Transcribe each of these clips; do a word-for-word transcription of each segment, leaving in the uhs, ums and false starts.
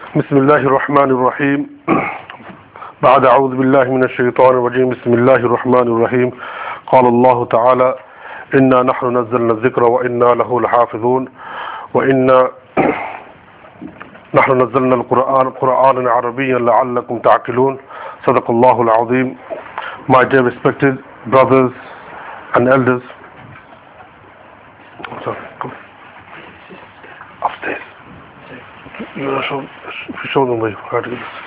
بسم الله الرحمن الرحيم بعد أعوذ بالله من الشيطان الرجيم بسم الله الرحمن الرحيم قال الله تعالى إنا نحن نزلنا الذكر وإنا له لحافظون وإنا نحن نزلنا القرآن قرآنا عربيا لعلكم تعقلون صدق الله العظيم. My dear respected brothers and elders, sorry, come upstairs. You know, show, show them where how to get this.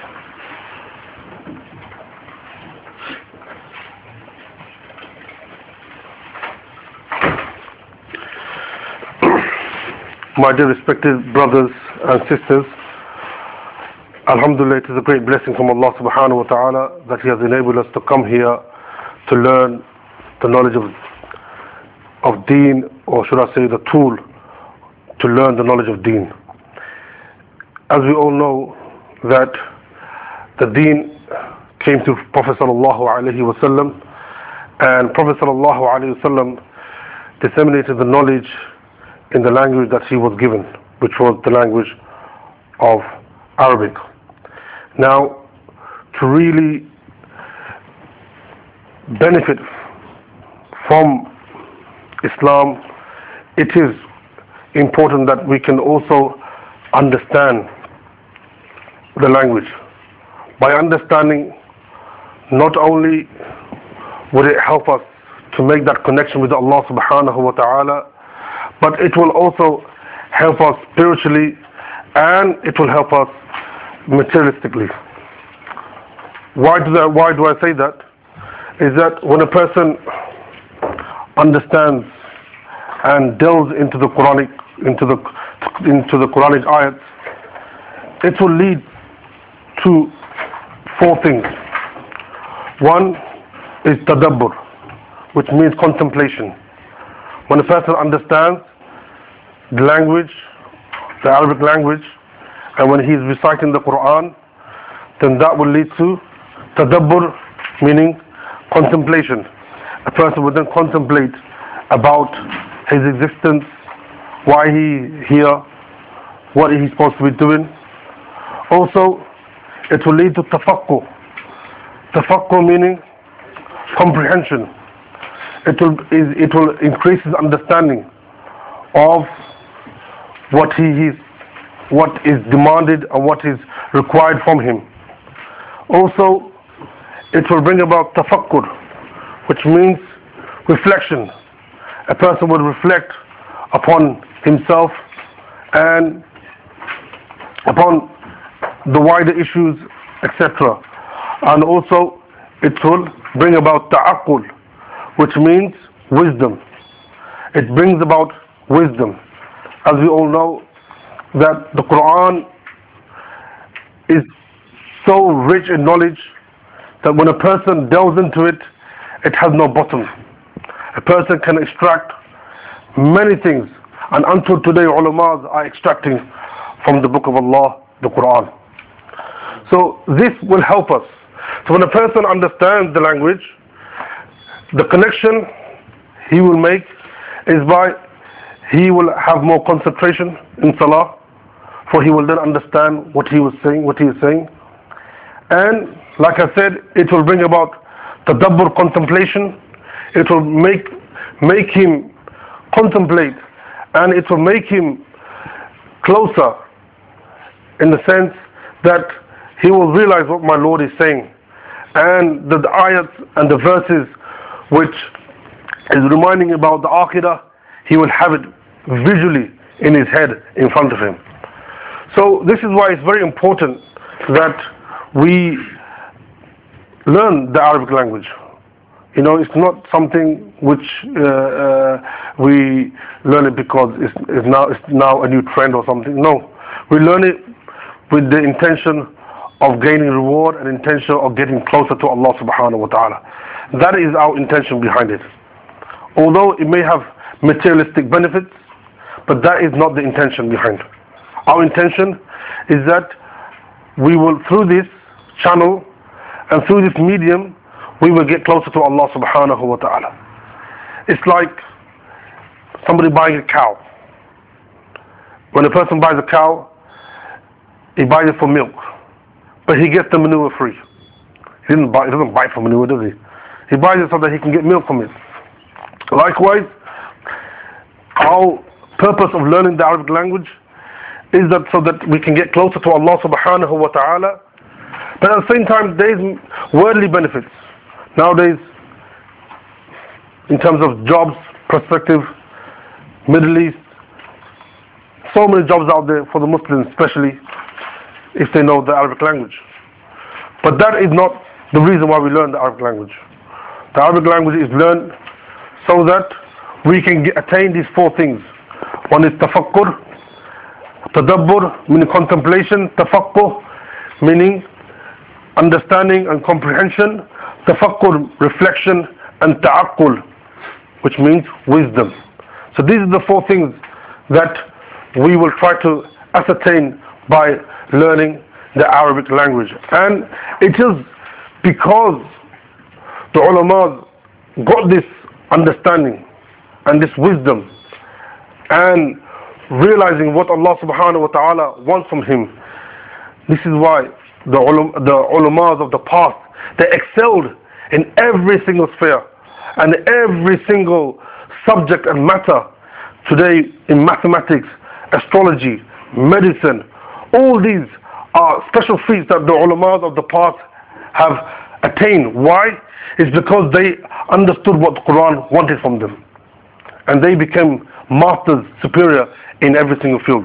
My dear respected brothers and sisters, Alhamdulillah, it is a great blessing from Allah subhanahu wa ta'ala that He has enabled us to come here to learn the knowledge of, of deen, or should I say the tool to learn the knowledge of deen. As we all know that the deen came to Prophet sallallahu alaihi wasallam, and Prophet sallallahu alaihi wasallam disseminated the knowledge in the language that he was given, which was the language of Arabic. Now, to really benefit from Islam, it is important that we can also understand the language. By understanding, not only would it help us to make that connection with Allah subhanahu wa ta'ala, but it will also help us spiritually, and it will help us materialistically. Why do that, why do I say that? Is that when a person understands and delves into the Quranic into the into the Quranic ayats, it will lead to four things. One is tadabbur, which means contemplation. When a person understands the language, the Arabic language, and when he is reciting the Quran, then that will lead to tadabbur, meaning contemplation. A person will then contemplate about his existence, why he is here, what he is supposed to be doing. Also, it will lead to tafakkur. Tafakkur meaning comprehension. It will, it will increase his understanding of what he is, what is demanded and what is required from him. Also, it will bring about tafakkur, which means reflection. A person will reflect upon himself and upon the wider issues, et cetera. And also, it will bring about ta'aqqul, which means wisdom. It brings about wisdom. As we all know, that the Quran is so rich in knowledge that when a person delves into it, it has no bottom. A person can extract many things, and until today ulamas are extracting from the book of Allah, the Quran. So this will help us. So when a person understands the language, the connection he will make is by he will have more concentration in salah, for he will then understand what he was saying, what he is saying. And like I said, it will bring about tadabbur, contemplation. It will make make him contemplate, and it will make him closer in the sense that he will realize what my Lord is saying, and the, the ayats and the verses which is reminding about the akhirah, he will have it visually in his head in front of him. So this is why it's very important that we learn the Arabic language. You know, it's not something which uh, uh, we learn it because it's, it's now it's now a new trend or something. No, we learn it with the intention of gaining reward and intention of getting closer to Allah subhanahu wa ta'ala. That is our intention behind it. Although it may have materialistic benefits, but that is not the intention behind it. Our intention is that we will, through this channel and through this medium, we will get closer to Allah subhanahu wa ta'ala. It's like somebody buying a cow. When a person buys a cow, he buys it for milk, but he gets the manure free. He didn't buy, he doesn't buy it for manure, does he? He buys it so that he can get milk from it. Likewise, our purpose of learning the Arabic language is that so that we can get closer to Allah subhanahu wa ta'ala, but at the same time there is worldly benefits. Nowadays, in terms of jobs, perspective, Middle East, so many jobs out there for the Muslims, especially if they know the Arabic language. But that is not the reason why we learn the Arabic language. The Arabic language is learned so that we can get, attain these four things. One is tafakkur, tadabbur, meaning contemplation, tafakkur, meaning understanding and comprehension, tafakkur, reflection, and ta'aqqul, which means wisdom. So these are the four things that we will try to ascertain by learning the Arabic language. And it is because the ulama got this understanding and this wisdom and realizing what Allah subhanahu wa ta'ala wants from him. This is why the ulama, the ulamas of the past, they excelled in every single sphere and every single subject and matter. Today in mathematics, astrology, medicine, all these are special feats that the ulamas of the past have attained. Why? It's because they understood what the Quran wanted from them, and they became masters, superior in every single field.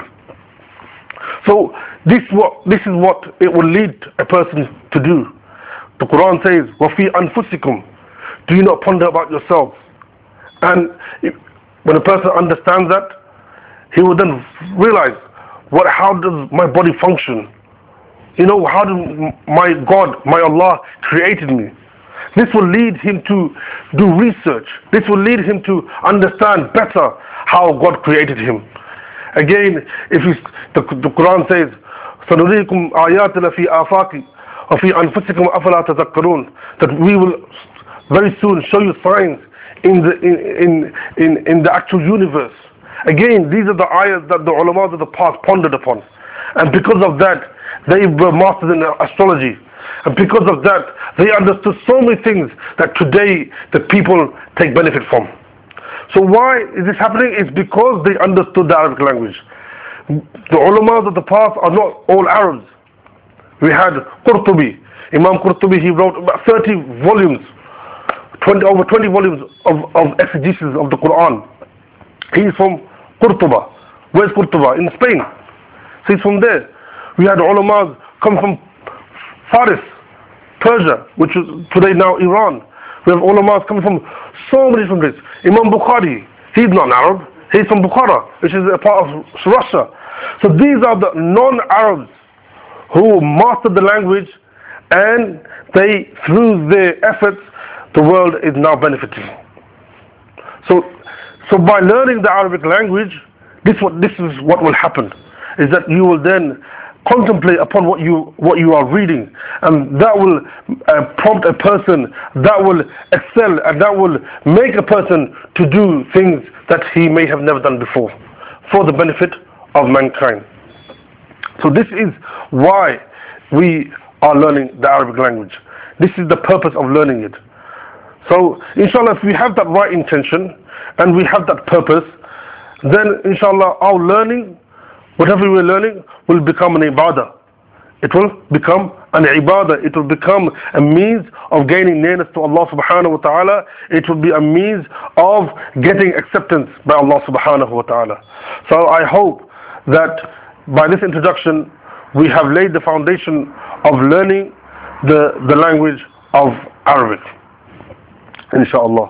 So this what this is what it will lead a person to do. The Quran says, وَفِي أَنفُسِكُمْ, do you not ponder about yourselves? And if, when a person understands that, he will then realize, what? How does my body function? You know, how did my God, my Allah created me? This will lead him to do research. This will lead him to understand better how God created him. Again, if you, the, the Quran says, سَنُرِيكُمْ آيَاتِنَا فِي آفَاقِ وَفِي أَنفُسِكُمْ أَفَلَا تَذَكَّرُونَ, that we will very soon show you signs in the in in in, in the actual universe. Again, these are the ayahs that the ulama of the past pondered upon, and because of that they were masters in astrology, and because of that they understood so many things that today the people take benefit from. So why is this happening? It's because they understood the Arabic language. The ulama of the past are not all Arabs. We had Qurtubi, Imam Qurtubi, he wrote about thirty volumes, twenty, over twenty volumes of, of exegesis of the Quran. He's from Qurtuba. Where's Qurtuba? In Spain. So he's from there. We had ulama come from Faris, Persia, which is today now Iran. We have ulama coming from so many different places. Imam Bukhari, he's not an Arab. He's from Bukhara, which is a part of Russia. So these are the non-Arabs who mastered the language, and they, through their efforts, the world is now benefiting. So, so by learning the Arabic language, this what this is what will happen, is that you will then contemplate upon what you what you are reading, and that will uh, prompt a person, that will excel, and that will make a person to do things that he may have never done before, for the benefit of mankind. So this is why we are learning the Arabic language. This is the purpose of learning it. So inshallah, if we have that right intention and we have that purpose, then inshallah our learning, whatever we're learning, will become an ibadah. It will become an ibadah. It will become a means of gaining nearness to Allah subhanahu wa ta'ala. It will be a means of getting acceptance by Allah subhanahu wa ta'ala. So I hope that by this introduction we have laid the foundation of learning the, the language of Arabic, inshallah.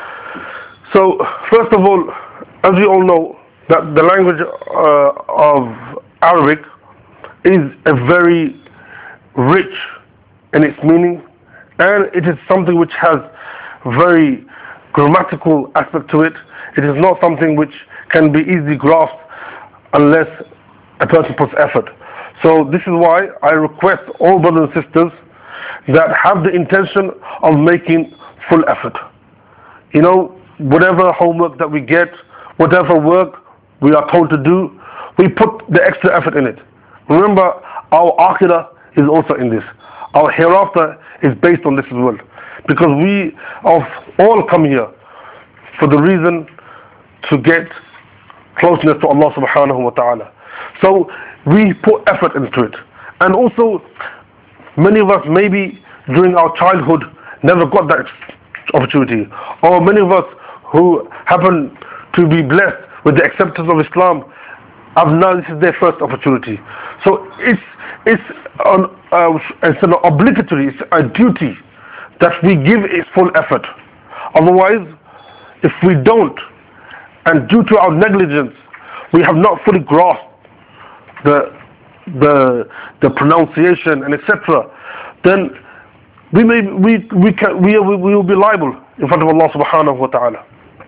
So first of all, as we all know, that the language uh, of Arabic is a very rich in its meaning, and it is something which has very grammatical aspect to it. It is not something which can be easily grasped unless a person puts effort. So this is why I request all brothers and sisters that have the intention of making full effort. You know, whatever homework that we get, whatever work we are told to do, we put the extra effort in it. Remember, our akhirah is also in this. Our hereafter is based on this as well. Because we have all come here for the reason to get closeness to Allah subhanahu wa ta'ala. So we put effort into it. And also, many of us maybe during our childhood never got that opportunity. Or many of us who happen to be blessed with the acceptance of Islam have now this is their first opportunity. So it's it's an, uh, it's an obligatory, it's a duty that we give its full effort. Otherwise, if we don't, and due to our negligence, we have not fully grasped the the the pronunciation and et cetera, then we may we we can we we will be liable in front of Allah subhanahu wa ta'ala.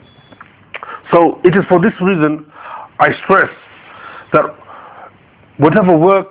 So it is for this reason I stress that whatever work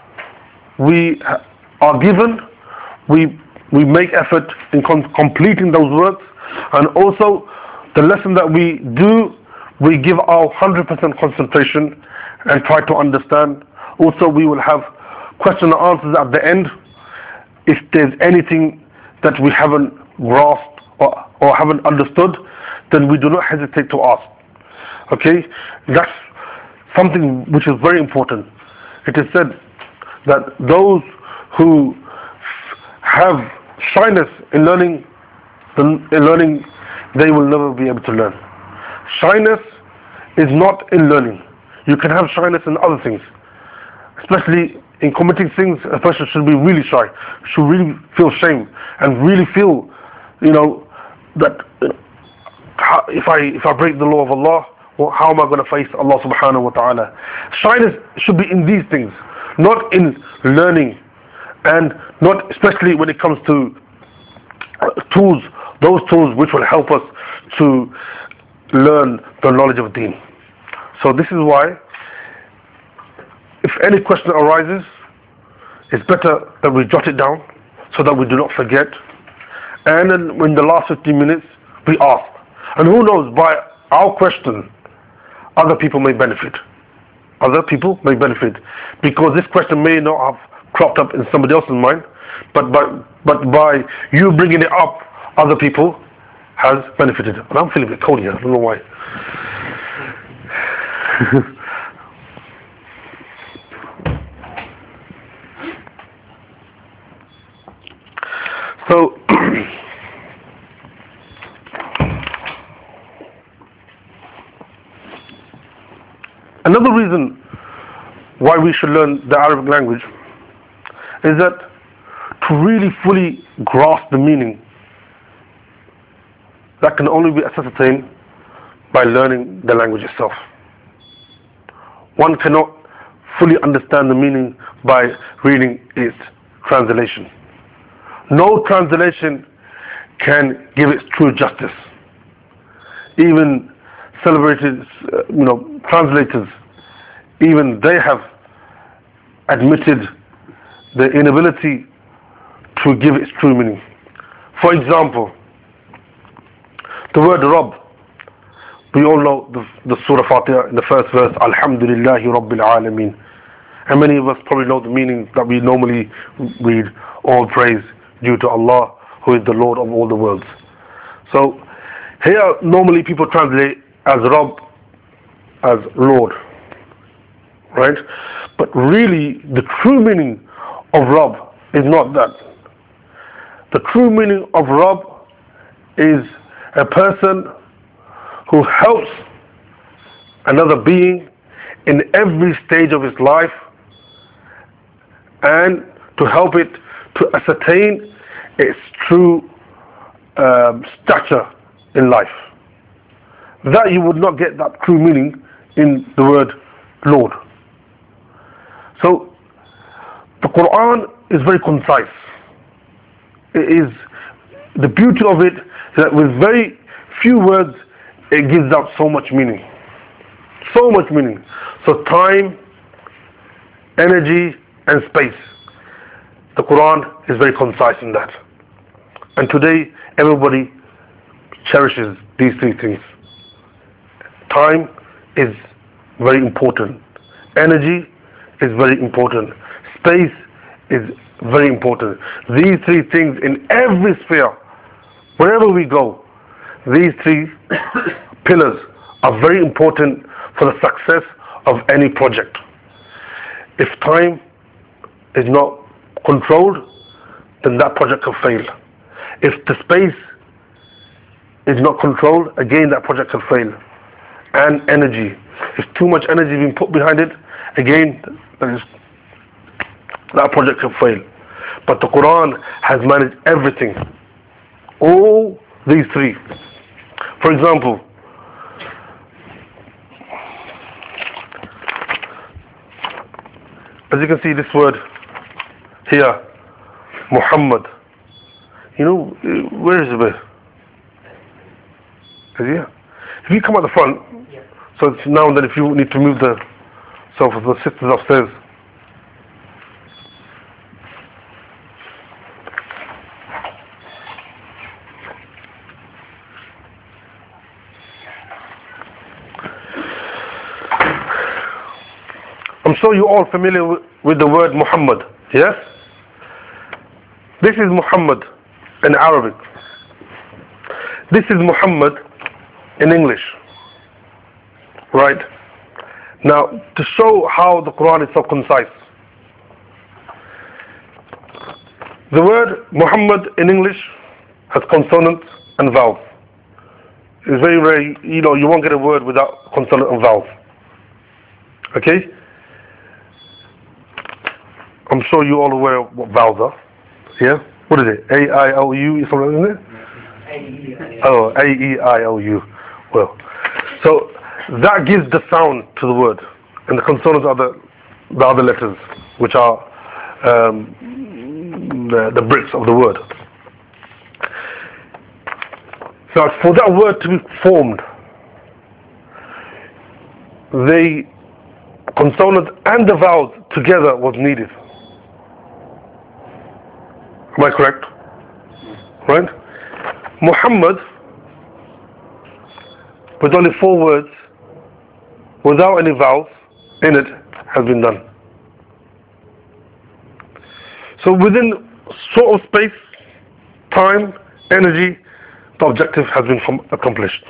we are given, we we make effort in com- completing those works, and also the lesson that we do, we give our one hundred percent concentration and try to understand. Also, we will have question and answers at the end. If there's anything that we haven't grasped or, or haven't understood, then we do not hesitate to ask. Okay? That's something which is very important. It is said that those who have shyness in learning, in learning, they will never be able to learn. Shyness is not in learning. You can have shyness in other things. Especially in committing things, a person should be really shy, should really feel shame, and really feel, you know, that you know, how, if I if I break the law of Allah, well, how am I going to face Allah subhanahu wa ta'ala? Shyness should be in these things, not in learning, and not especially when it comes to tools, those tools which will help us to learn the knowledge of Deen. So this is why, if any question arises, it's better that we jot it down so that we do not forget. And then in the last fifteen minutes, we ask. And who knows, by our question, other people may benefit. Other people may benefit. Because this question may not have cropped up in somebody else's mind, but by, but by you bringing it up, other people has benefited. And I'm feeling a bit cold here, I don't know why. So, another reason why we should learn the Arabic language is that to really fully grasp the meaning, that can only be ascertained by learning the language itself. One cannot fully understand the meaning by reading its translation. No translation can give its true justice. Even celebrated, uh, you know, translators, even they have admitted the inability to give its true meaning. For example, the word Rabb, we all know the, the Surah Fatiha in the first verse, Alhamdulillahi Rabbil Alameen. And many of us probably know the meaning that we normally read, all praise due to Allah, who is the Lord of all the worlds. So here normally people translate as Rabb as Lord, right? But really the true meaning of Rabb is not that. The true meaning of Rabb is a person who helps another being in every stage of his life, and to help it to ascertain its true um, stature in life. That you would not get that true meaning in the word Lord. So the Quran is very concise. It is the beauty of it that with very few words it gives out so much meaning. So much meaning. So time, energy and space. The Quran is very concise in that. And today everybody cherishes these three things. Time is very important. Energy is very important. Space is very important. These three things in every sphere, wherever we go, these three pillars are very important for the success of any project. If time is not controlled, then that project can fail. If the space is not controlled, again that project can fail. And energy. If too much energy is being put behind it, again that, is, that project can fail. But the Quran has managed everything. All these three. For example, as you can see this word here, Muhammad. You know, where is it? Is it here? If you come at the front, yeah. So it's now and then if you need to move the, so for the sisters upstairs. I'm sure you're all familiar with, with the word Muhammad, yes? This is Muhammad in Arabic. This is Muhammad in English. Right? Now, to show how the Quran is so concise. The word Muhammad in English has consonants and vowels. It's very rare, you know, you won't get a word without consonant and vowels. Okay? I'm sure you're all aware of what vowels are. Yeah? What is it? A I O U, something, isn't it? A E I O U. Oh, A E I O U. Well, so that gives the sound to the word, and the consonants are the, the other letters, which are um, the, the bricks of the word. So for that word to be formed, the consonant and the vowels together was needed. Am I correct? Right? Muhammad, with only four words, without any vowels in it, has been done. So within sort of space, time, energy, the objective has been accomplished.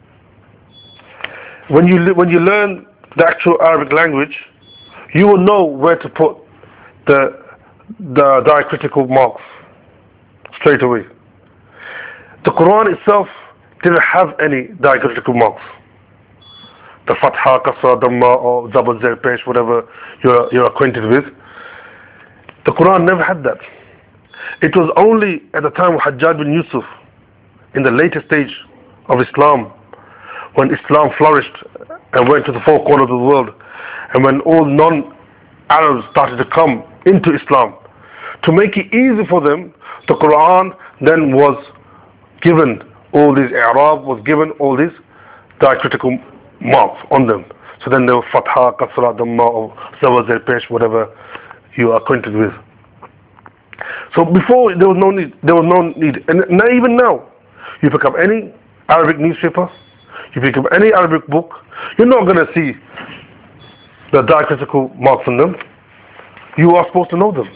When you when you learn the actual Arabic language, you will know where to put the the diacritical marks straight away. The Quran itself didn't have any diacritical marks. The Fatha, Kasra, Dhamma, or Zabr, Zer, Pesh, whatever you're, you're acquainted with. The Quran never had that. It was only at the time of Hajjaj bin Yusuf, in the later stage of Islam, when Islam flourished and went to the four corners of the world, and when all non-Arabs started to come into Islam, to make it easy for them, the Quran then was given all these i'rab, was given all these diacritical marks on them. So then there was Fatha, Kasra, Dhamma, or Zabr, Zer, Pesh, whatever you are acquainted with. So before there was no need, there was no need, and now, even now, you pick up any Arabic newspaper, you pick up any Arabic book, you're not going to see the diacritical marks on them. You are supposed to know them.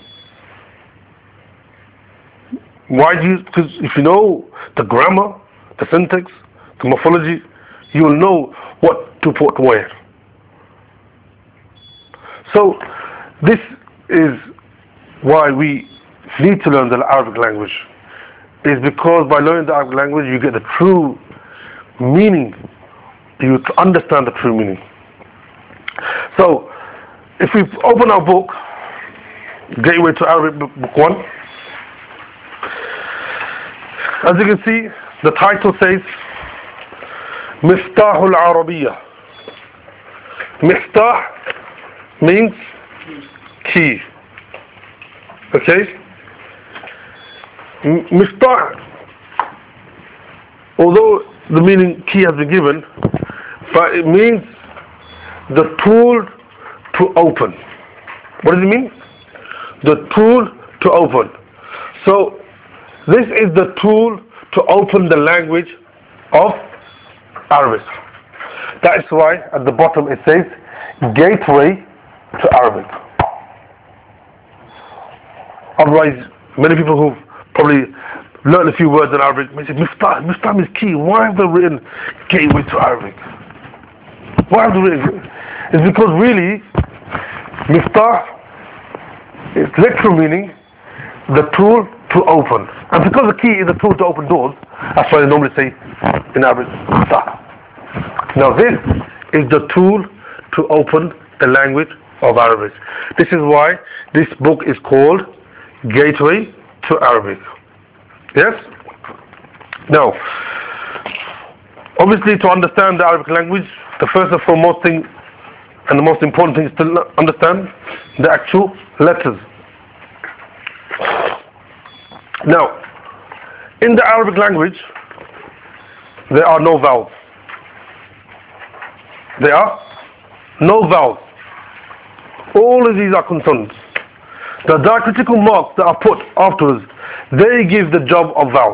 Why do you? Because if you know the grammar, the syntax, the morphology, you will know what to put where. So this is why we need to learn the Arabic language. Is because by learning the Arabic language you get the true meaning. You understand the true meaning. So if we open our book, Gateway to Arabic, book one. As you can see, the title says Miftah al-Arabiyyah. Miftah means key. Okay? Miftah, although the meaning key has been given, but it means the tool to open. What does it mean? The tool to open. So this is the tool to open the language of Arabic. That is why at the bottom it says Gateway to Arabic. Otherwise, many people who've probably learned a few words in Arabic may say, Miftah, Miftah is key. Why have they written gateway to Arabic? Why have they written? It's because really, Miftah, its literal meaning, the tool to open. And because the key is the tool to open doors, that's why they normally say in Arabic, Miftah. Now this is the tool to open the language of Arabic. This is why this book is called Gateway to Arabic. Yes? Now, obviously to understand the Arabic language, the first and foremost thing and the most important thing is to understand the actual letters. Now, in the Arabic language, there are no vowels. There are no vowels. All of these are consonants. The diacritical marks that are put afterwards, they give the job of vowels.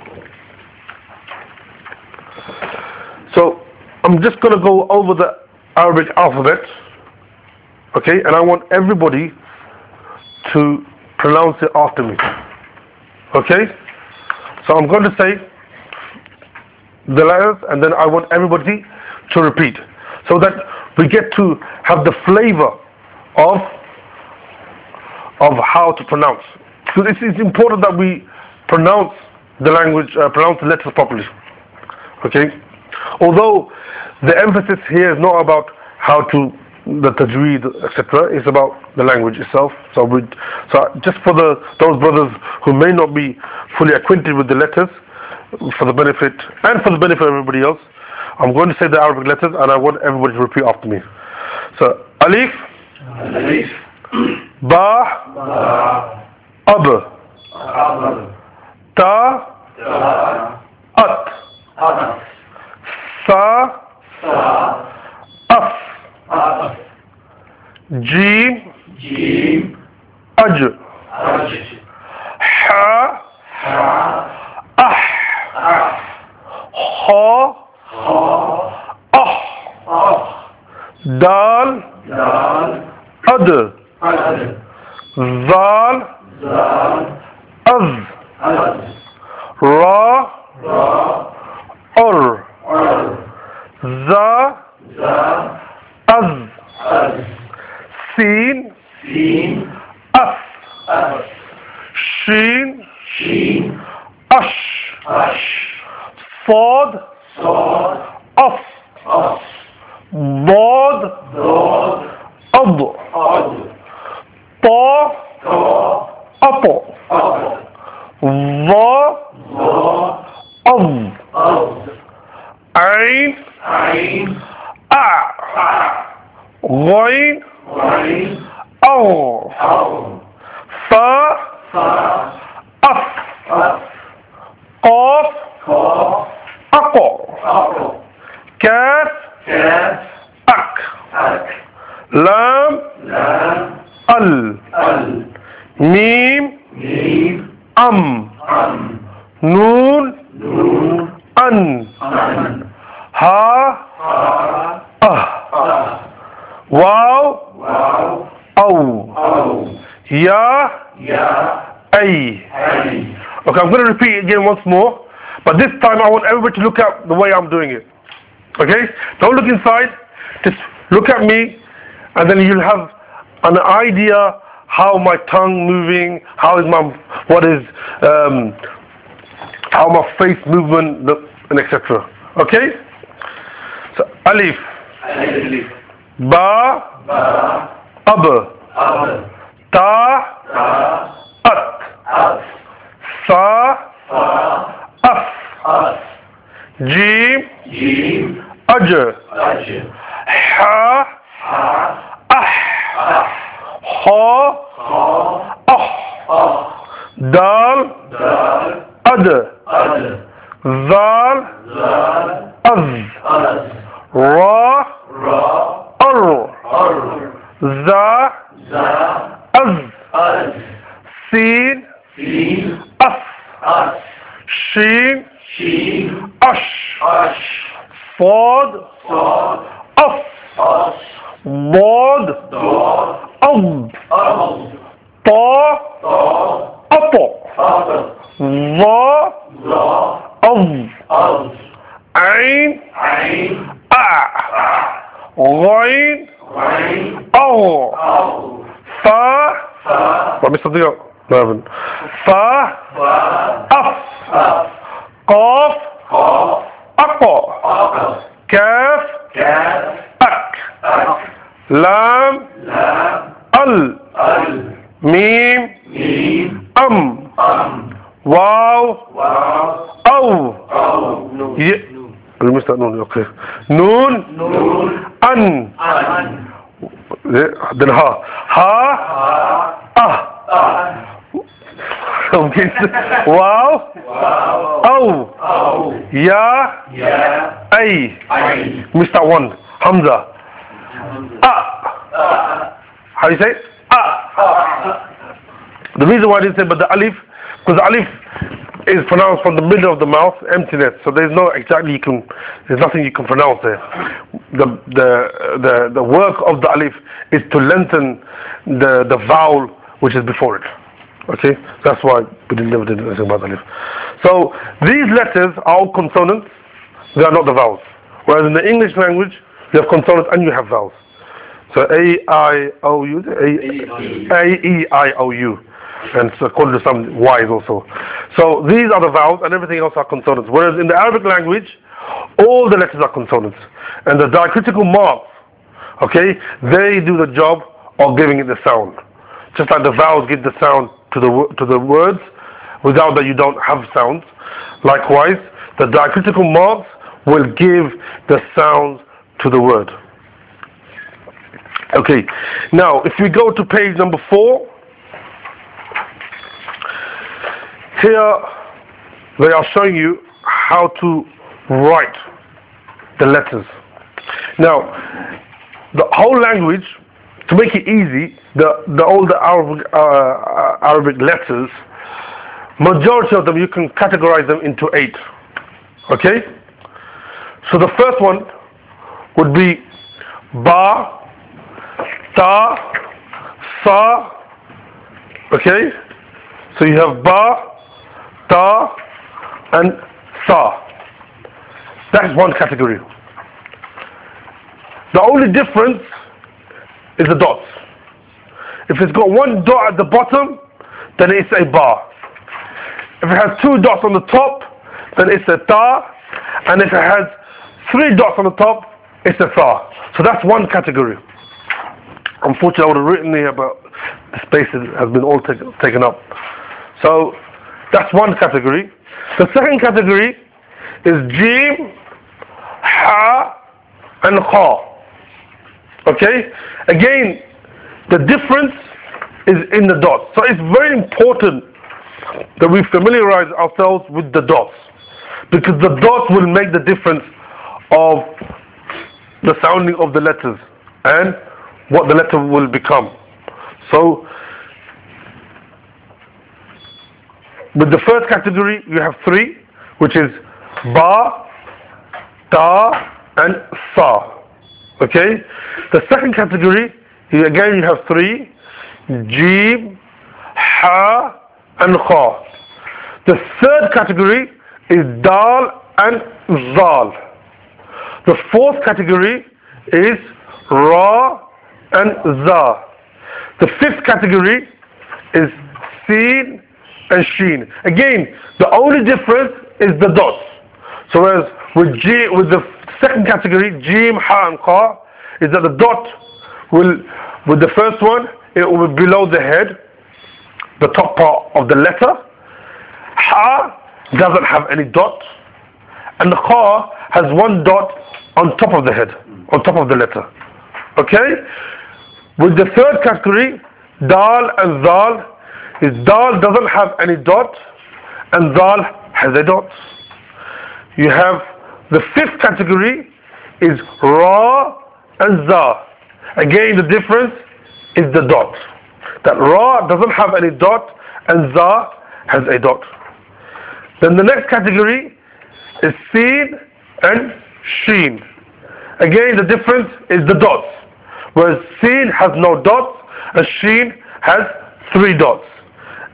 So, I'm just going to go over the Arabic alphabet, okay, and I want everybody to pronounce it after me. Okay? So I'm going to say the letters and then I want everybody to repeat so that we get to have the flavor of of how to pronounce. So it's, it's important that we pronounce the language, uh, pronounce the letters properly. Okay? Although the emphasis here is not about how to the tajweed, et cetera. It's about the language itself. So, we, so just for the those brothers who may not be fully acquainted with the letters, for the benefit and for the benefit of everybody else, I'm going to say the Arabic letters, and I want everybody to repeat after me. So, alif, alif, ba, ba, ab, ab, ta, ta, at, at, sa, sa, af, af, jim, jim, aj, aj, ha, ha, ah, ah, ha, ha, ah, ah, dal, dal, ad, ad, zal, zal, az, az, ra, ra, or, ar, za, za, az, az, sin, sin, as, as, shin, shin, ash, ash, صاد, صاد, af, as, ضاد, dod, ad, ad, طا, ta, apo, ad, ظا, za, az, az, عين, ain, a, a, غين, غين, أو, au, فا, fa, أف, af, قاف, ka, أقو, ako, كاف, kaf, أك, ak, لام, lam, ال, al, ميم, mim, أم, am, نون, nun, أن, an, ها, ha, أه, ah, واو, waw, أو, au, يا, ya, أي. ay, Okay, I'm going to repeat it again once more, but this time I want everybody to look at the way I'm doing it. Okay? Don't look inside, just look at me, and then you'll have an idea how my tongue moving, how is my, what is, um, how my face movement, the- and et cetera. Okay? So, alif, alif, ba, ba, ab, ab, ta, ta, at, at, sa, fa, af, as, jim, jim, aj, aj, ha, ha, ah, ah, ha, ha, ah, ah, dal, dal, ad, ad, zal, zal, az, az, ra, ra, ar, ar, za, za, az, az, sin, sin, as, as, shin, shin, ash, ash, sad, sad, af, as, dad, dad, ad, ad, ta, ta, أصل ظا ظا أظ أصل عين عين أع غين عين أو أو فا فا ومثل ضياء نابن فا فا أف أف قاف قاف أقا أقف كاف كاف أك أك لام لام ال ال ميم ميم أم أم واو واو أو أو ي المستوى نون أوكي نون نون أن أن عندنا ها ها ها أه أه واو واو أو أو يا يا أي أي Mister One Hamza أ أ how you say أ أ the reason why I didn't say but the alif because alif is pronounced from the middle of the mouth emptiness so there's no exactly you can there's nothing you can pronounce there the the the the work of the alif is to lengthen the the vowel which is before it. Okay, that's why we didn't never did anything about alif. So these letters are all consonants, they are not the vowels. Whereas in the English language you have consonants and you have vowels. So A I O U A A E I O U and so according to some Y's also. So these are the vowels and everything else are consonants. Whereas in the Arabic language all the letters are consonants. And the diacritical marks, okay, they do the job of giving it the sound. Just like the vowels give the sound to the to the words, without that you don't have sounds. Likewise, the diacritical marks will give the sound to the word. Okay, now if we go to page number four, here they are showing you how to write the letters. Now, the whole language, to make it easy, the the all the Arabic, uh, Arabic letters, majority of them you can categorize them into eight. Okay. So the first one would be ba, ta, sa. Okay. So you have ba, ta, and sa. That's one category. The only difference is the dots. If it's got one dot at the bottom, then it's a ba. If it has two dots on the top, then it's a ta. And if it has three dots on the top, it's a tha. So that's one category. Unfortunately, I would have written here, but the spaces has been all taken taken up. So that's one category. The second category is jim, ha, and kha. Okay? Again, the difference is in the dots. So it's very important that we familiarize ourselves with the dots, because the dots will make the difference of the sounding of the letters and what the letter will become. So with the first category you have three, which is ba, ta, and sa. Okay? The second category, again you have three, jim, ha, and kha. The third category is dal and zal. The fourth category is ra and za. The fifth category is sin and sheen. Again, the only difference is the dots. So whereas with G, with the second category, jim, ha, and kha, is that the dot will, with the first one, it will be below the head, the top part of the letter. Ha doesn't have any dot, and the kha has one dot on top of the head, on top of the letter. Okay? With the third category, dal and zal, is dal doesn't have any dot, and zal has a dot. You have the fifth category is ra and za. Again, the difference is the dot. That ra doesn't have any dot, and za has a dot. Then the next category is sin and sheen. Again, the difference is the dots. Whereas sin has no dots, and sheen has three dots.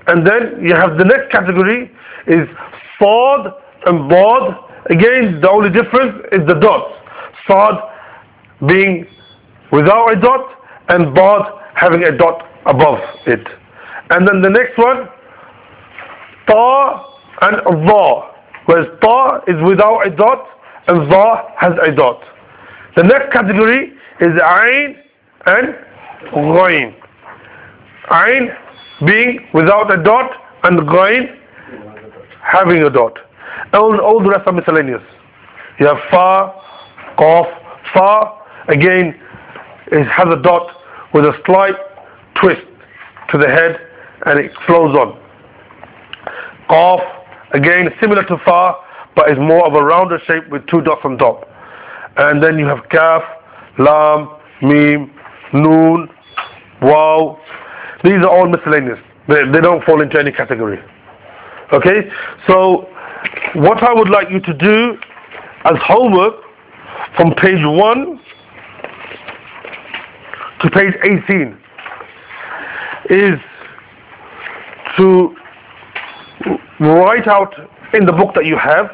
And then you have the next category is Sad and Dad. Again, the only difference is the dots. Sad being without a dot and Dad having a dot above it. And then the next one, Ta and Dha. Whereas Ta is without a dot and Dha has a dot. The next category is Ain and Ghain. Ain being without a dot and Ghain having a dot. All, all the rest are miscellaneous. You have Fa, Qaf. Fa again it has a dot with a slight twist to the head and it flows on. Qaf again similar to Fa but is more of a rounder shape with two dots on top. And then you have Kaf, Lam, Mim, Noon, Waw. These are all miscellaneous. They, they don't fall into any category. Okay? So, what I would like you to do as homework from page one to page eighteen is to write out in the book that you have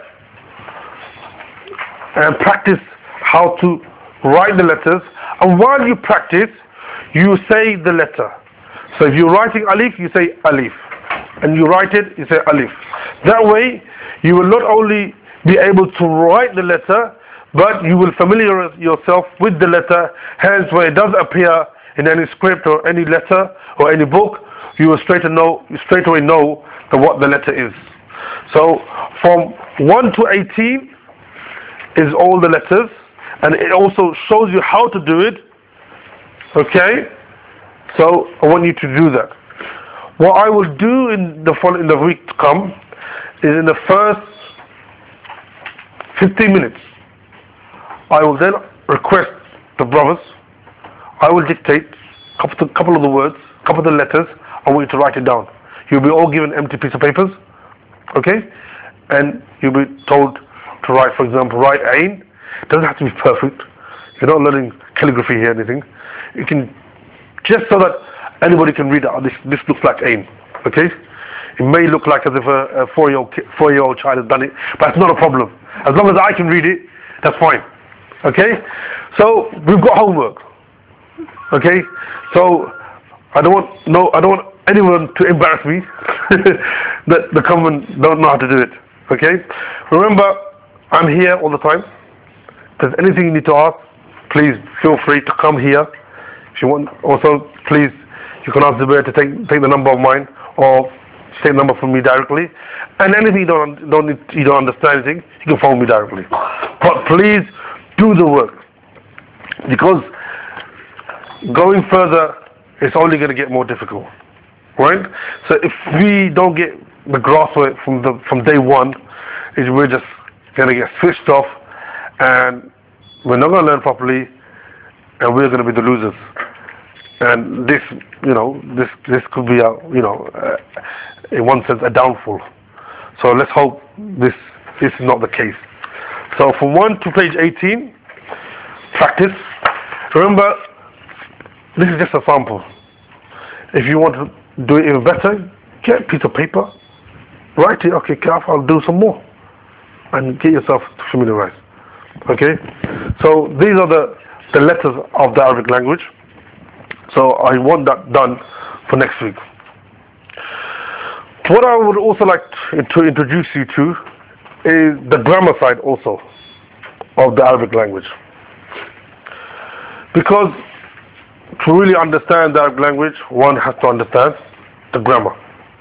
and practice how to write the letters. And while you practice, you say the letter. So if you're writing alif, you say alif. And you write it, you say alif. That way, you will not only be able to write the letter, but you will familiarize yourself with the letter. Hence, when it does appear in any script or any letter or any book, you will straight, know, straight away know that what the letter is. So, from one to eighteen is all the letters, and it also shows you how to do it. Okay? So, I want you to do that. What I will do in the in the week to come is in the first fifteen minutes, I will then request the brothers, I will dictate a couple, couple of the words, a couple of the letters, I want you to write it down. You'll be all given empty piece of papers, okay? And you'll be told to write, for example, write Ain. It doesn't have to be perfect. You're not learning calligraphy here or anything. You can, just so that anybody can read it, this, this looks like Ain, okay? It may look like as if a, a four-year-old four-year-old child has done it, but it's not a problem. As long as I can read it, that's fine, okay? So, we've got homework, okay? So, I don't want, no, I don't want anyone to embarrass me that the common don't know how to do it, okay? Remember, I'm here all the time. If there's anything you need to ask, please feel free to come here. If you want, also, please, you can ask Zubair to take take the number of mine or take the number from me directly. And anything you don't don't need, you don't understand anything, you can phone me directly. But please do the work, because going further, it's only going to get more difficult, right? So if we don't get the grasp of it from the from day one, is we're just going to get switched off, and we're not going to learn properly, and we're going to be the losers. And this, you know, this this could be a, you know, uh, in one sense, a downfall. So let's hope this this is not the case. So from one to page eighteen, practice. Remember, this is just a sample. If you want to do it even better, get a piece of paper, write it. Okay, Kaf, I'll do some more, and get yourself familiarized. Okay. So these are the the letters of the Arabic language. So I want that done for next week. What I would also like to introduce you to is the grammar side also of the Arabic language. Because to really understand the Arabic language, one has to understand the grammar.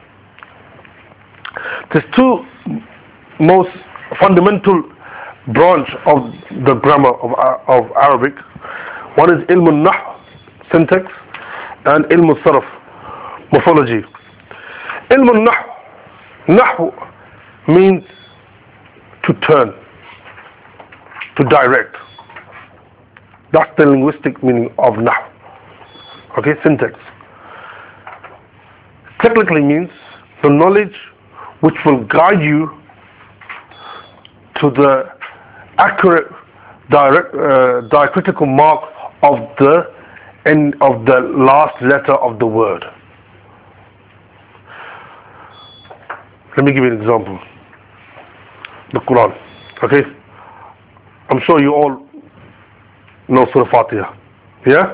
There's two most fundamental branch of the grammar of, of Arabic. One is ilm al-nahm, syntax, and ilm al-sarf, morphology. Ilm al-nahm, nahu means to turn, to direct. That's the linguistic meaning of nahu. Okay, syntax. Technically means the knowledge which will guide you to the accurate direct, uh, diacritical mark of the end of the last letter of the word. Let me give you an example. The Quran. Okay? I'm sure you all know Surah Fatiha. Yeah?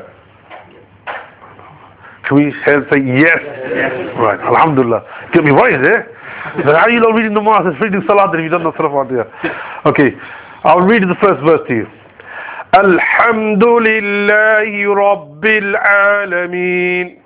Can we say yes? Yes. Right. Alhamdulillah. Get me right there. But how are you not reading the Mass and reading Salat if you don't know Surah Fatiha? Okay. I'll read the first verse to you. Alhamdulillahi Rabbil Alameen.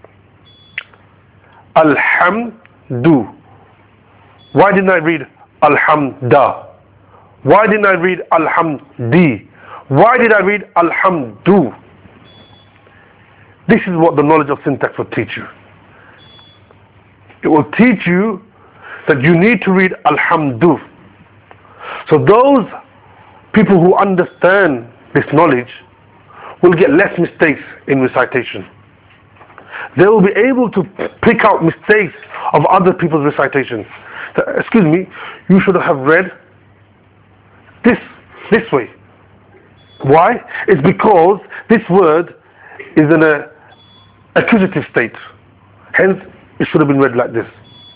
Alhamdu. Why didn't I read Alhamda? Why didn't I read Alhamdi? Why did I read Alhamdu? This is what the knowledge of syntax will teach you. It will teach you that you need to read Alhamdu. So those people who understand this knowledge will get less mistakes in recitation. They will be able to pick out mistakes of other people's recitation. So, excuse me, you should have read this this way. Why? It's because this word is in a accusative state. Hence, it should have been read like this.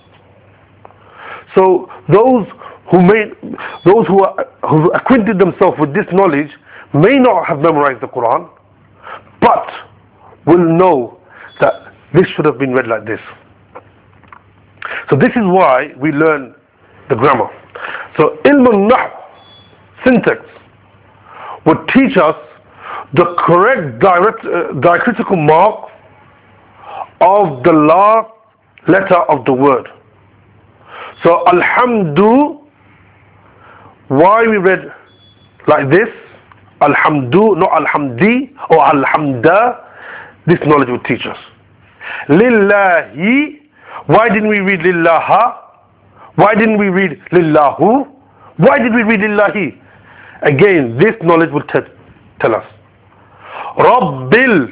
So those who made, those who are, who acquainted themselves with this knowledge may not have memorized the Quran, but will know that this should have been read like this. So this is why we learn the grammar. So ilm al-nahm, syntax, would teach us the correct direct, uh, diacritical mark of the last letter of the word. So alhamdu, why we read like this, alhamdu, not alhamdi or alhamda, this knowledge will teach us. Lillahi, why didn't we read lillaha? Why didn't we read lillahu? Why did we read lillahi? Again, this knowledge will t- tell us. Rabbil,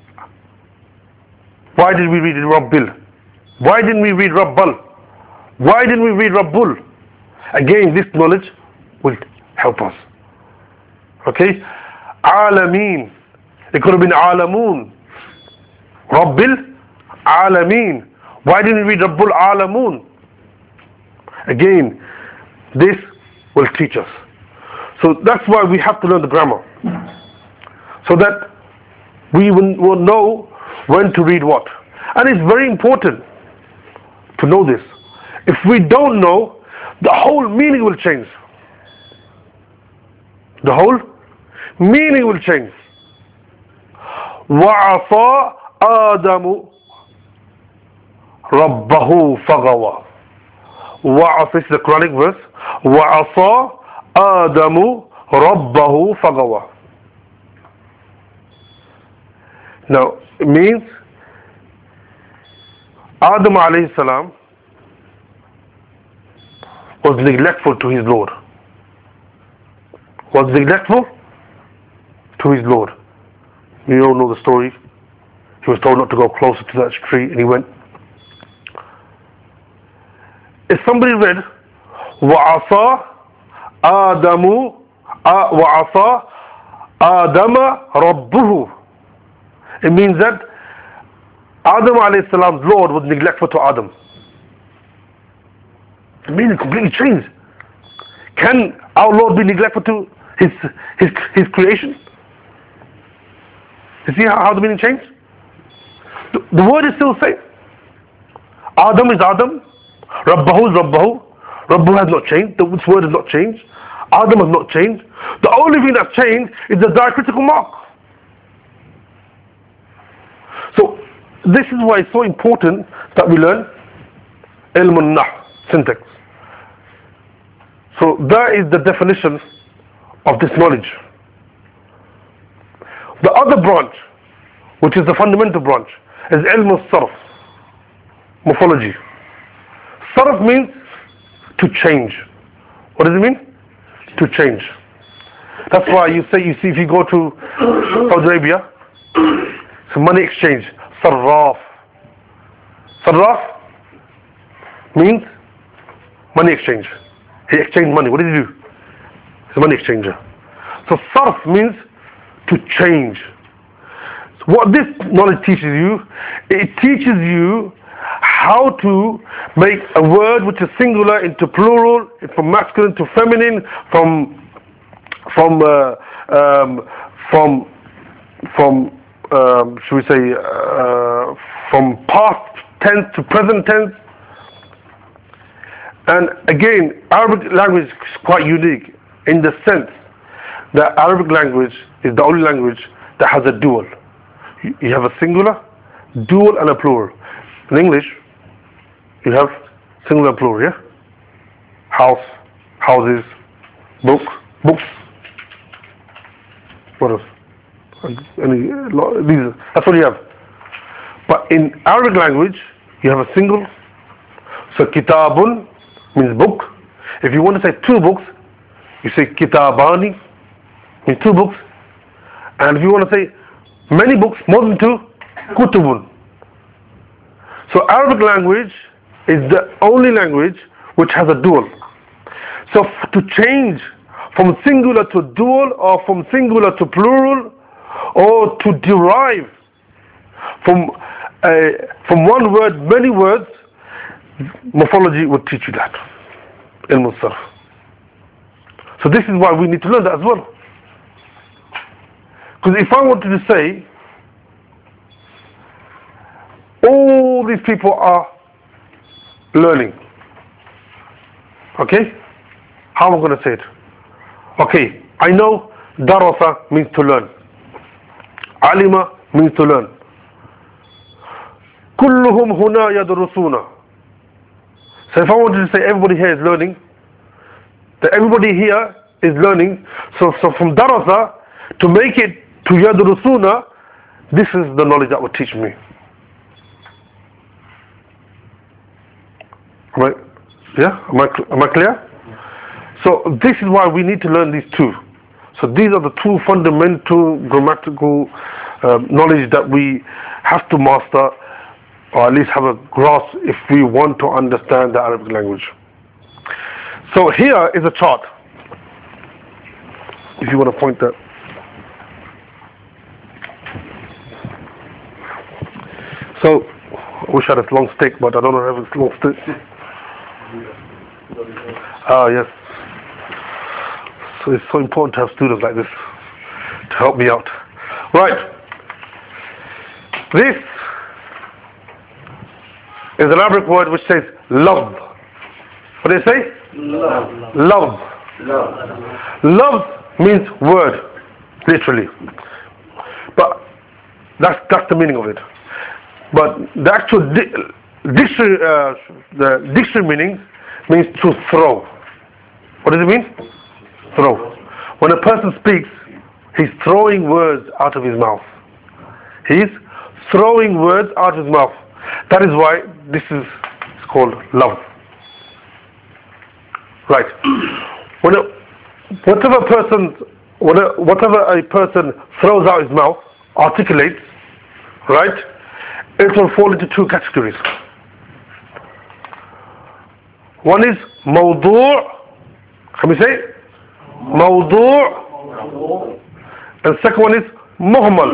why did we read Rabbil? Why didn't we read Rabbal? Why didn't we read Rabbul? Again, this knowledge will help us. Okay? Alameen, it could have been Alamoon. Rabbil Alameen. Why didn't we read Rabbul Alamoon? Again, this will teach us. So that's why we have to learn the grammar. So that we will know when to read what. And it's very important to know this. If we don't know, the whole meaning will change. The whole meaning will change. وَعَصَى آدَمُ رَبَّهُ فَغَوَى. وَعَصَى, this is the Quranic verse. وَعَصَى آدَمُ رَبَّهُ فَغَوَى. Now, it means Adam alayhi salam was neglectful to his Lord. Was neglectful to his Lord. You all know the story. He was told not to go closer to that tree, and he went. If somebody read وَعَصَى آدَمُ وَعَصَى آدَمَ رَبُّهُ, it means that Adam alayhi salam's Lord was neglectful to Adam. The meaning completely changed. Can our Lord be neglectful to his his his creation? You see how, how the meaning changed? The, the word is still the same. Adam is Adam. Rabbahu is Rabbahu. Rabbahu has not changed. The word has not changed. Adam has not changed. The only thing that's changed is the diacritical mark. So this is why it's so important that we learn ilm al-nahm, syntax. So that is the definition of this knowledge. The other branch, which is the fundamental branch, is ilm al-sarf, morphology. Sarf means to change. What does it mean? To change. That's why you say, you see, if you go to Saudi Arabia, it's a money exchange. Sarraf. Sarraf means money exchange. He exchanged money. What did he do? He's a money exchanger. So sarf means to change. So what this knowledge teaches you, it teaches you how to make a word which is singular into plural, from masculine to feminine, from from uh, um, from from um, should we say uh, from past tense to present tense. And again, Arabic language is quite unique in the sense that Arabic language is the only language that has a dual. You have a singular, dual, and a plural. In English, you have singular and plural, yeah? House, houses, book, books. What else? Any, these, that's what you have. But in Arabic language, you have a single. So kitabun means book. If you want to say two books, you say kitabani, means two books. And if you want to say many books, more than two, kutubun. So Arabic language is the only language which has a dual. So f- to change from singular to dual, or from singular to plural, or to derive from uh, from one word many words, morphology would teach you that in Musarf. So this is why we need to learn that as well. Because if I wanted to say all these people are learning, okay, how am I going to say it? Okay, I know darasa means to learn, alima means to learn, kulluhum huna yadrusuna. So if I wanted to say everybody here is learning, that everybody here is learning, so, so from darasa to make it to yadrusuna, this is the knowledge that will teach me. Right? Yeah? Am I, am I clear? So this is why we need to learn these two. So these are the two fundamental grammatical uh, knowledge that we have to master, or at least have a grasp if we want to understand the Arabic language. So here is a chart. If you want to point that. So, I wish I had a long stick, but I don't have a long stick. Ah, yes. So it's so important to have students like this to help me out. Right. This is an Arabic word which says love. What do you say? Love. Love. Love. Love means word, literally. But that's that's the meaning of it. But the actual di- dictionary, uh, the dictionary meaning means to throw. What does it mean? Throw. When a person speaks, he's throwing words out of his mouth. He's throwing words out of his mouth. That is why this is it's called love. Right. When a, whatever person, whatever, whatever a person throws out his mouth, articulates, right, it will fall into two categories. One is mawdu'. Can we say it? Mawdu'. And second one is muhmal.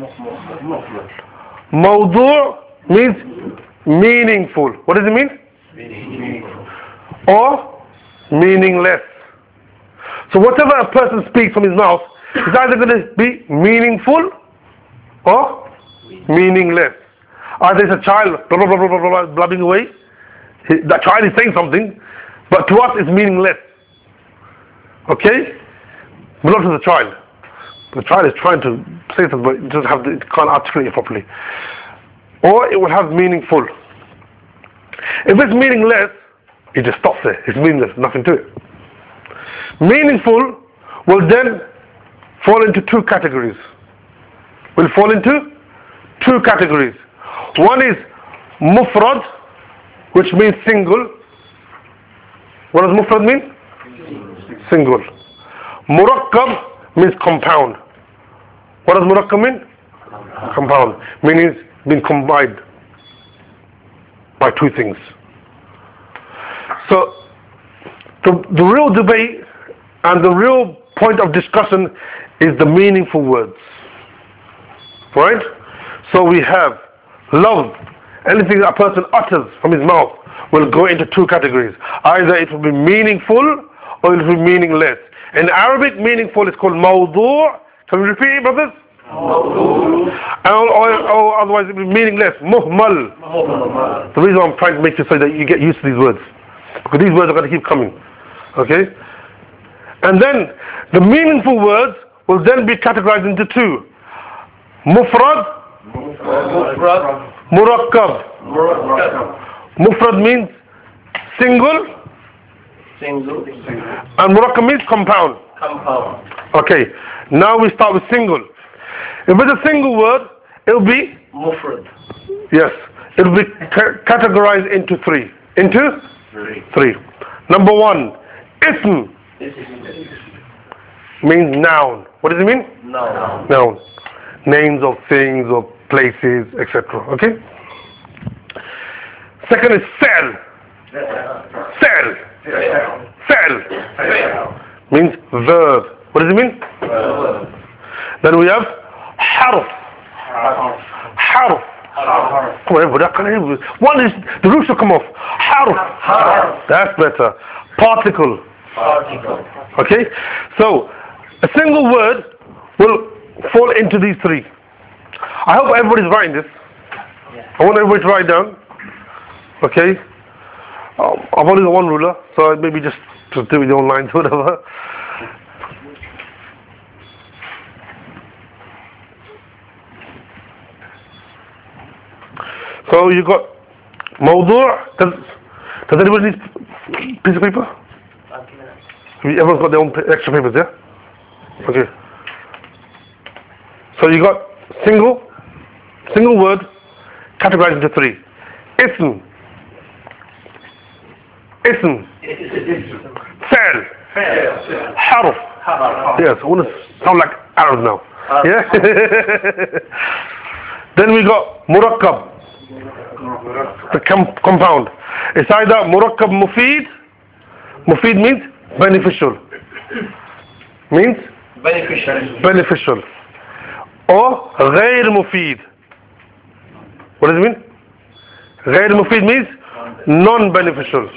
Mawdu' means meaningful. What does it mean? Meaningful. Or meaningless. So whatever a person speaks from his mouth is either going to be meaningful or meaningless. Either it's a child blah, blah, blah, blah, blah, blah, blabbing away. He, that child is saying something, but to us it's meaningless. Okay? But not to the child. The child is trying to say something, but it doesn't have the, it can't articulate it properly. Or it will have meaningful. If it's meaningless, it just stops there. It's meaningless, nothing to it. Meaningful will then fall into two categories. Will fall into two categories. One is mufrad, which means single. What does mufrad mean? Single. Murakkab means compound. What does murakkab mean? Compound. Meaning it's been combined by two things. So the, the real debate and the real point of discussion is the meaningful words. Right? So we have love anything a person utters from his mouth will go into two categories. Either it will be meaningful or it will be meaningless. In Arabic, meaningful is called mawdu'. Can we repeat it, brothers? Mawdu'. Or, or, or otherwise it will be meaningless. Muhmal. Muhmal. The reason I'm trying to make you so that you get used to these words, because these words are going to keep coming. Okay? And then the meaningful words will then be categorized into two. Mufrad. Mufrad. Murakkab. Murakkab. Mufrad means single. Single. And murakkab means compound. Compound. Okay. Now we start with single. If it's a single word, it will be Mufrad. yes. It will be ca categorized into three. Into Three. three. Number one, ism means noun. What does it mean? Noun. Noun. Names of things or places, et cetera. Okay. Second is fa'l. Fa'l. Fa'l means verb. What does it mean? Verb. Then we have harf. Harf. Come on, everybody. I can't hear you. One is the roof should come off. Harf. Harf. That's better. Particle. Particle. Okay. So a single word will fall into these three. I hope everybody's writing this. I want everybody to write down. Okay. Um, I've only got one ruler, so maybe just to do with your own lines or whatever. So you got mawdu'. Does, does anybody need a piece of paper? Have you, everyone's got their own pa- extra papers, yeah? Okay. So you got single, single word, categorized into three. Ism. Ism. Fa'l. Harf. Yes, I want to sound like Arab now. Yeah? Then we got murakkab. The com compound. It's either murakkab mufid. Mufid means beneficial. Means Beneficial. beneficial. Or غير مفيد. What does it mean? غير مفيد means non-beneficial.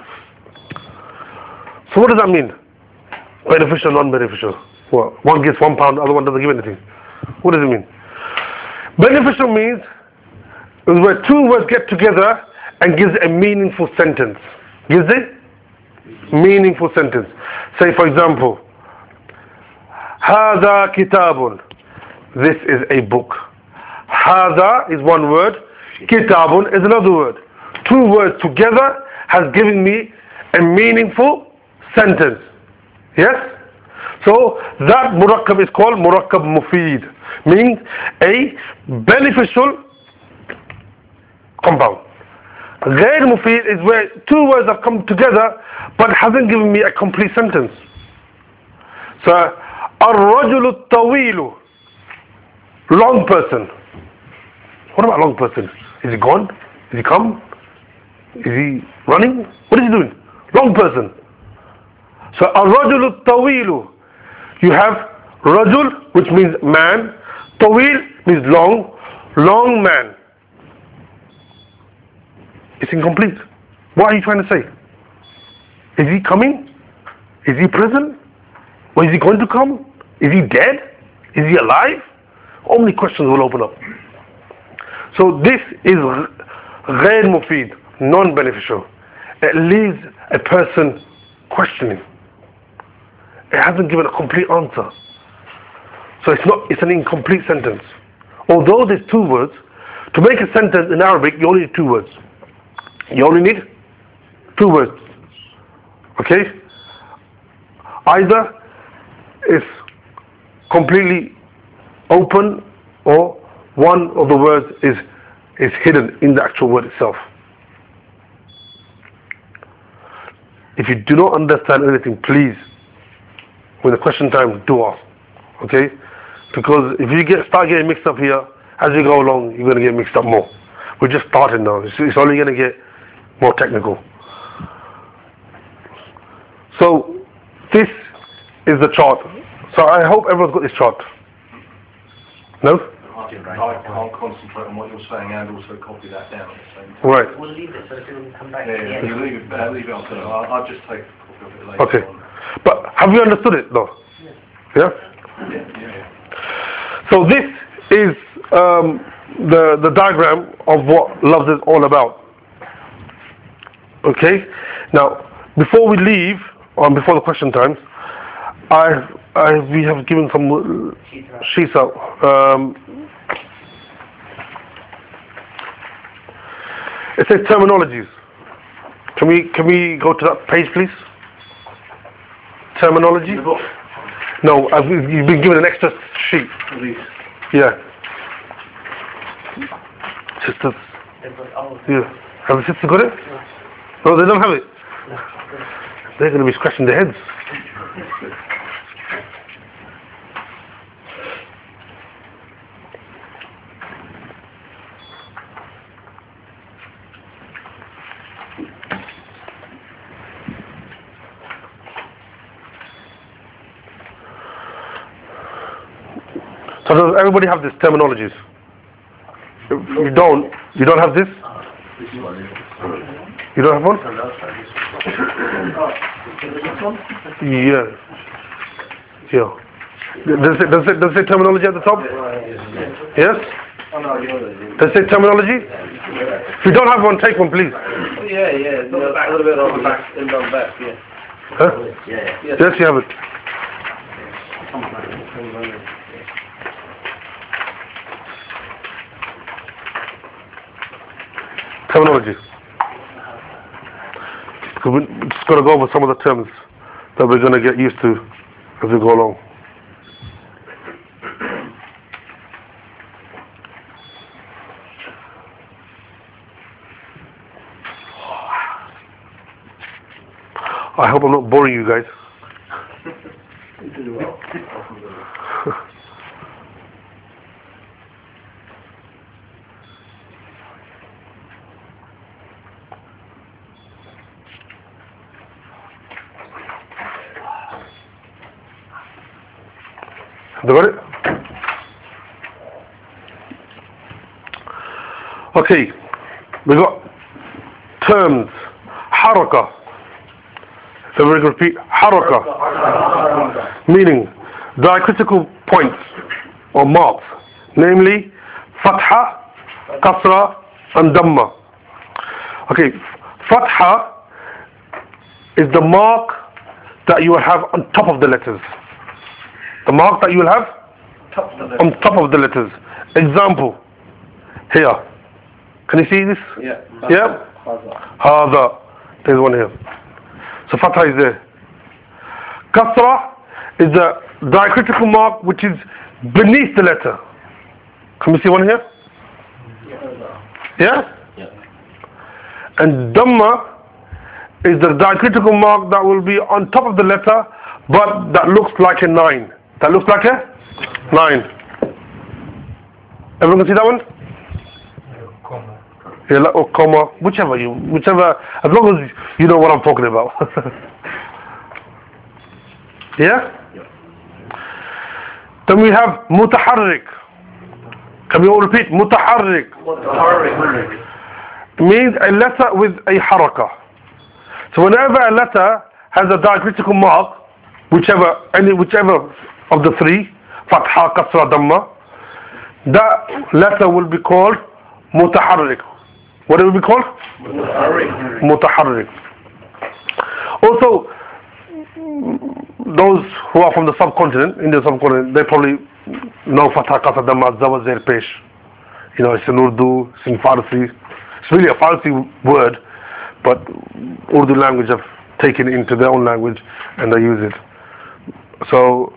So what does that mean? Beneficial, non-beneficial. Well, one gives one pound, the other one doesn't give anything. What does it mean? Beneficial means is where two words get together and gives a meaningful sentence. Gives a meaningful sentence. Say for example, هذا كتاب. This is a book. هذا is one word. Kitabun is another word. Two words together has given me a meaningful sentence. Yes? So that murakkab is called murakkab mufid. Means a beneficial compound. غير مفيد is where two words have come together but hasn't given me a complete sentence. So الرجل الطويل, long person. What about long person? Is he gone? Is he come? Is he running? What is he doing? Long person. So الرجل الطويل, you have rajul, which means man. Tawil means long. Long man. It's incomplete. What are you trying to say? Is he coming? Is he present? Or is he going to come? Is he dead? Is he alive? How many questions will open up? So this is غير مفيد, non-beneficial. It leaves a person questioning. It hasn't given a complete answer. So it's not, it's an incomplete sentence. Although there's two words, to make a sentence in Arabic, you only need two words. You only need two words. Okay? Either it's completely open or one of the words is, is hidden in the actual word itself. If you do not understand anything, please, when the question time, do ask. Okay? Because if you get start getting mixed up here, as you go along, you're going to get mixed up more. We're just starting now. It's, it's only going to get more technical. So this is the chart. So I hope everyone's got this chart. No? I can't concentrate on what you're saying and also copy that down at the same time. Right. We'll leave it so that people can come back Yeah, at the yeah, end. you leave it, uh, leave it on to I'll, I'll just take a copy of it later Okay. on. But have you understood it though? Yeah? Yeah, yeah, yeah. So this is um, the, the diagram of what love is all about. Okay? Now, before we leave, or before the question times, I, I, we have given some sheets out. Um, it says terminologies. Can we, can we go to that page, please? Terminology? No, I've, you've been given an extra sheet. Yeah. Sisters. Yeah. Have the sisters got it? No, they don't have it. They're going to be scratching their heads. So does everybody have these terminologies? If you don't, you don't have this? You don't have one? Yeah. Yeah. Does it, does it, does it say terminology at the top? Yes? Does it say terminology? If you don't have one, take one, please. Yeah, yeah, no, a little bit on the back, in the back, yeah. Huh? Yeah. Yes, you have it. Terminology. We're just going to go over some of the terms that we're going to get used to as we go along. I hope I'm not boring you guys. Have you got it? Okay, we got terms. Haraka. So we're going to repeat haraka, meaning diacritical points or marks, namely fatha, kasra, and dhamma. Okay, fatha is the mark that you will have on top of the letters. The mark that you will have on top of the letters. Example, here. Can you see this? Yeah. Yeah? Hada. There's one here. So fatha is there. Kasra is the diacritical mark which is beneath the letter. Can we see one here? Yeah? Yeah. And dhamma is the diacritical mark that will be on top of the letter but that looks like a nine. That looks like a nine. Everyone can see that one? Yeah, like, or comma, whichever you, whichever, as long as you know what I'm talking about. Yeah? Yeah. Then we have mutaharrik. Can we all repeat? Mutaharrik. It means a letter with a haraka. So whenever a letter has a diacritical mark, whichever, any, whichever of the three, fatha, kasra, dhamma, that letter will be called mutaharrik. What it will be called? Mutaharrik. Also, those who are from the subcontinent, in the subcontinent, they probably know fatha, kasra, dhamma, zawar, zair, pesh. You know, it's in Urdu, it's in Farsi. It's really a Farsi word, but Urdu language have taken it into their own language and they use it. So,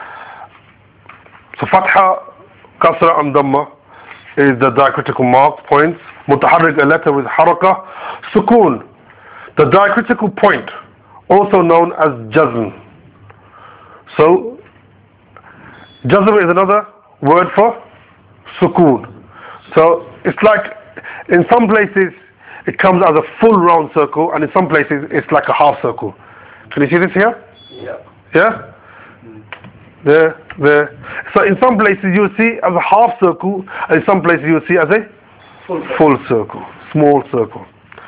so fatha, kasra, and dhamma is the diacritical mark points. Mutaharrik, a letter with haraka. Sukoon, the diacritical point, also known as jazm. So, jazm is another word for sukoon. So, it's like, in some places, it comes as a full round circle, and in some places, it's like a half circle. Can you see this here? Yeah. Yeah? there, there. So in some places you see as a half circle, and in some places you see as a Full. full circle, small circle.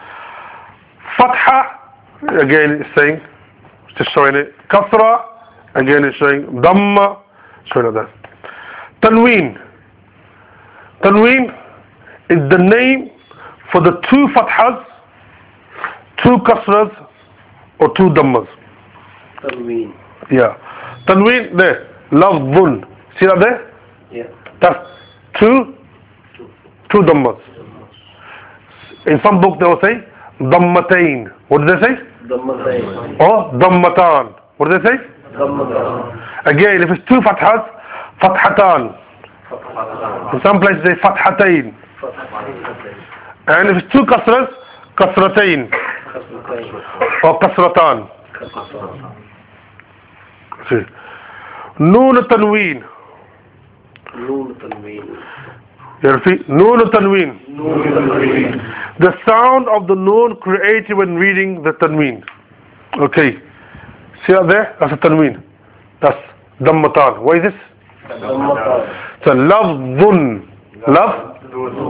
Fatha, again it's saying, just showing it. Kasra, again it's showing. Dhamma, showing that. Tanween. Tanween is the name for the two fathas, two kasras, or two dhammas. Tanween. Yeah. Tanween, there. Lafdhun. See that there? Yeah. That's two, two dhammas. In some book they will say dhammatain. What do they say? Dhammatain. Or dhammatan. What do they say? Dhammatain. Again, if it's two fathas, fathatan. In some places they say fathatain. And if it's two kasras, kasratain. Or kasratan. See. Noon tanween. Noon Tanween. You repeat, noon tanween. The sound of the noon created when reading the tanween. Okay. See that there? That's a tanween. That's dhammatan. What is this? Dhammatain. So lafdhun. Love?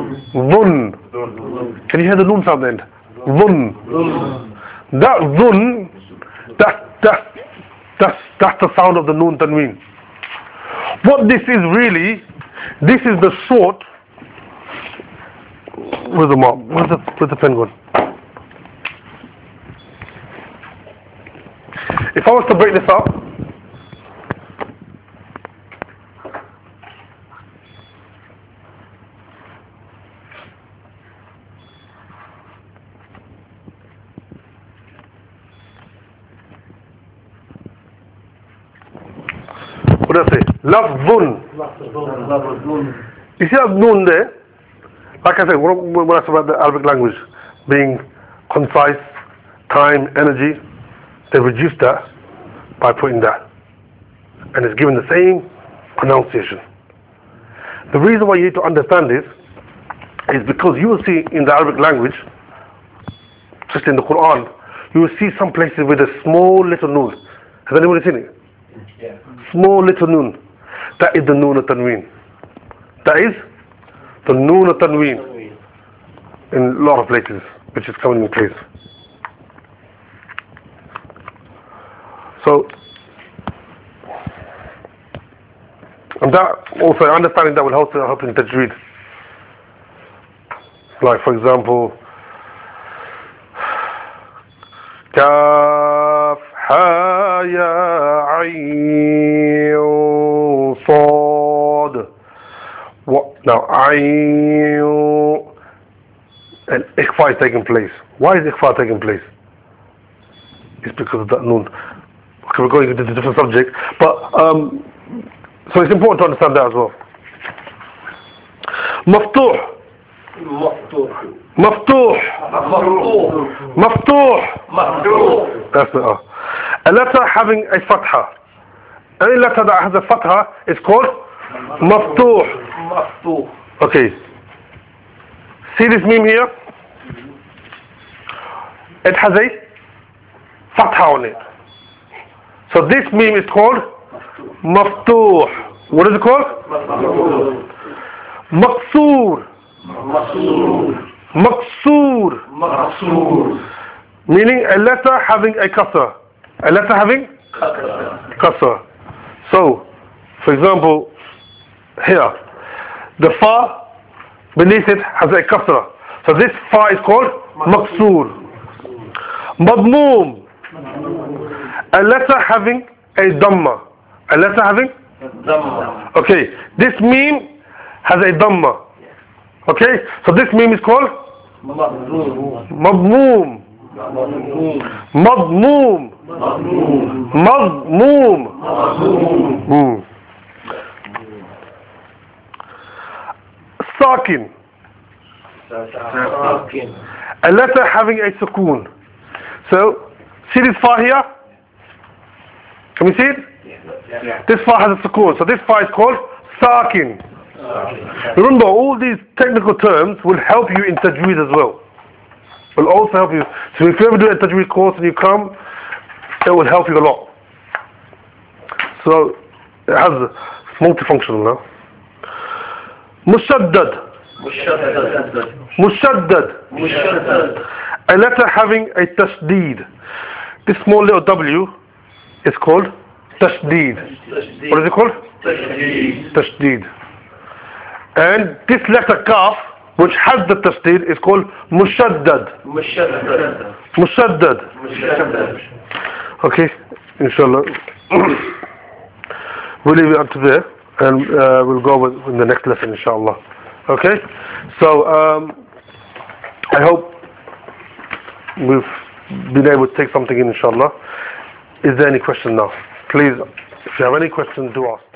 Dhun. Can you hear the noon sound then? Dhun. That dhun, that, that, that's, that's the sound of the noon tanween. What this is really, this is the short. Where's the mark? Where's the, where's the pen gone? If I was to break this up, what do I say? Lafdhun. You see that noon there? Like I said, when when I said about the Arabic language being concise, time, energy, they reduced that by putting that. And it's given the same pronunciation. The reason why you need to understand this is because you will see in the Arabic language, just in the Quran, you will see some places with a small little noon. Has anybody seen it? Yeah. Small little noon. That is the noon of tanween. That is the noon of tanween in a lot of places, which is coming in place. So, and that also understanding that will help help in tajweed. Like for example, Kaf Ha Ya Ayn Sad. What now? Ayn and ikhfa is taking place. Why is ikhfa taking place? It's because of that noon. Okay, we're going into a different subject, but um, so it's important to understand that as well. Maftuh. Maftuh. Maftuh. Maftuh. Maftuh. Maftuh. That's it. Uh. A letter having a fatha. Any letter that has a fatha is called maftuh. Maftuh. Okay. See this meme here? It has a fatha on it. So this meme is called maftuh. What is it called? Maftuh. Maqsoor. Maqsoor. Maqsoor. Maqsoor. Meaning a letter having a kasra. A letter having Kasra. kasra. So, for example, here, the fa beneath it has a kasra. So this fa is called maqsoor. Madmoom. A letter having a dhamma. A letter having? Dhamma. Okay, this meme has a dhamma. Okay, so this meme is called Madmoom. madmoom. Madmoom. Madmoom. Madmoom. Madmoom. Madmoom. Mm. Sakin. Sakin. A letter having a sukoon. So, see this fa here? Can we see it? Yeah. This fa has a sukoon. So this fa is called sakin. Remember, all these technical terms will help you in tajweed as well. Will also help you. So if you ever do a tajweed course and you come, it will help you a lot. So, It has it's multifunctional now. Mushaddad. مشدد Mushaddad. مشدد A letter having a tasdeed. This small little W is called tasdeed. What is it called? تشديد Tasdeed. And this letter kaf, which has the tasdeed, is called mushaddad. مشدد Mushaddad. مشدد Okay, inshallah. We'll leave it up to there, and uh, we'll go with in the next lesson, inshallah. Okay, so um, I hope we've been able to take something in, inshallah. Is there any question now? Please, if you have any question, do ask.